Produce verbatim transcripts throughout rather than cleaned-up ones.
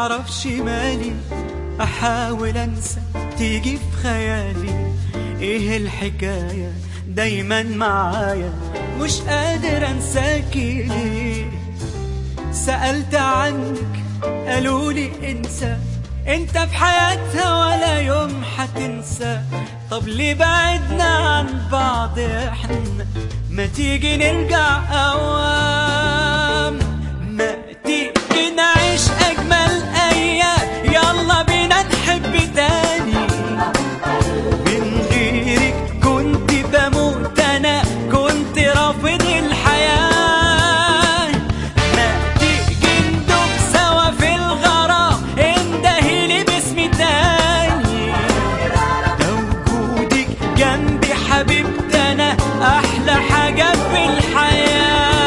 معرفش مالي، احاول انسى تيجي في خيالي. ايه الحكاية دايما معايا، مش قادر انساكي ليه؟ سألت عنك قالولي انسى، انت في حياتها ولا يوم حتنسى. طب ليه بعدنا عن بعض احنا، ما تيجي نرجع اوام، ما تيجي نعيش اجمل ايام، يلا بينا نحب تاني. من غيرك كنت بموت انا، كنت رافض الحياة. ما تيجي ندوب سوا في الغرام، اندهيلي باسمي تاني. ده وجودك جنبي حبيبتي انا احلى حاجة في الحياة.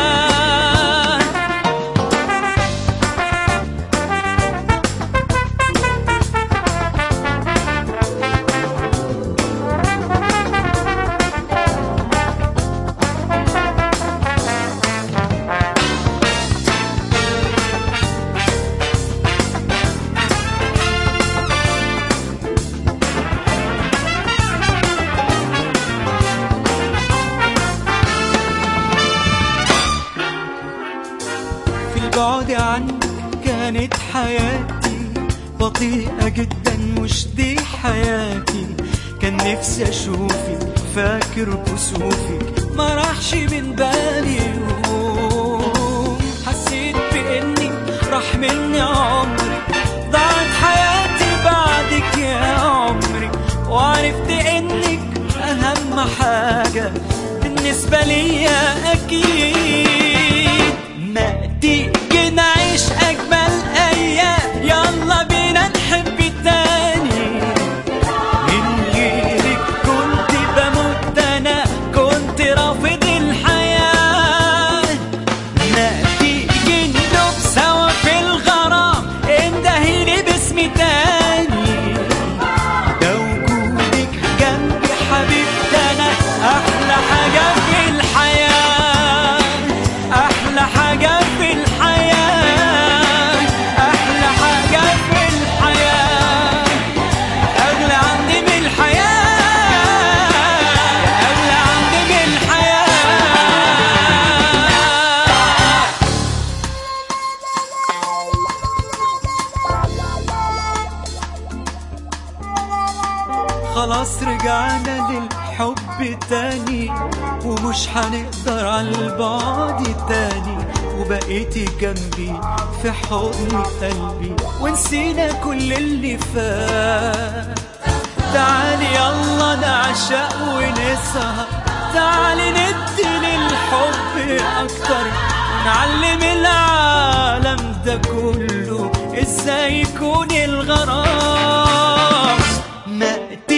البعد عنك كانت حياتي بطيئة جدا، مش دي حياتي. كان نفسي اشوفك فاكر كسوفك، ما راحش من بالي يوم. حسيت باني راح مني عمري، ضاعت حياتي بعدك يا عمري. وعرفت انك اهم حاجة بالنسبة ليا اكيد. ما تيجي نعيش أجمل أيام، يلا بينا نحب تاني. من غيرك كنت بموت أنا، كنت رافض الحياة. ما تيجي ندوب سوا في الغرام، اندهيلي باسمي تاني. ده وجودك جنبي حبيبتي أنا أحلى حاجة في الحياة، أحلى حاجة في الحياة، أحلى حاجة في الحياة. أغلى عندي من الحياة، أغلى عندي من الحياة. خلاص رجعنا للحب تاني، ومش هنقدر على البعد تاني. وبقيتي جنبي في حضن قلبي، ونسينا كل اللي فات. تعالي يلا نعشق ونسهر، تعالي ندي للحب اكتر، ونعلم العالم ده كله ازاي يكون الغرام. ما